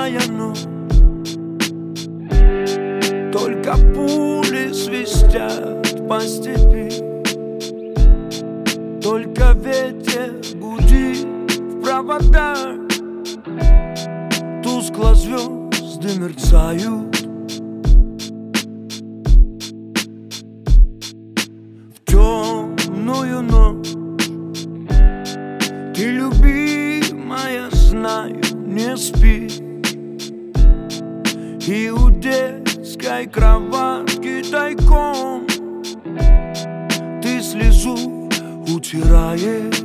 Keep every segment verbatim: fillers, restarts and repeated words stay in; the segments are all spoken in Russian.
темная ночь, только пули свистят по степи, только ветер гудит в проводах, тускло звезды мерцают. В темную ночь ты, любимая, знаю, не спи, и у детской кроватки тайком ты слезу утираешь.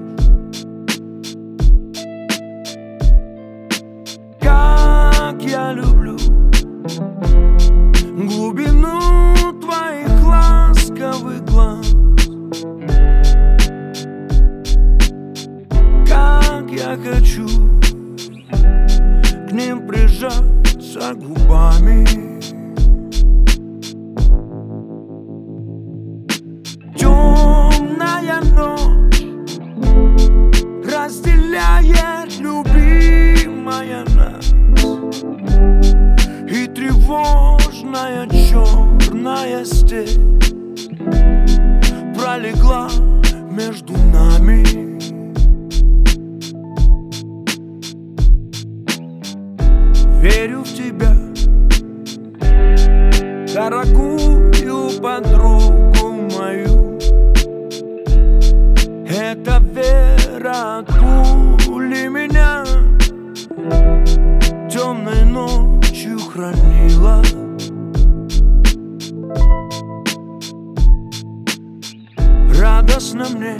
Как я люблю глубину твоих ласковых глаз, как я хочу к ним прижаться губами. Темная ночь разделяет, любимая, нас, и тревожная черная степь пролегла между нами. Верю в тебя, дорогую подругу мою. Эта вера от пули меня темной ночью хранила. Радостно мне,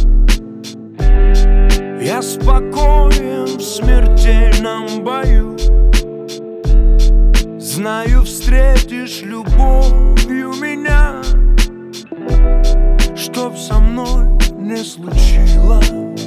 я спокоен в смертельном бою. Знаю, встретишь любовью меня, чтоб со мной не случилось.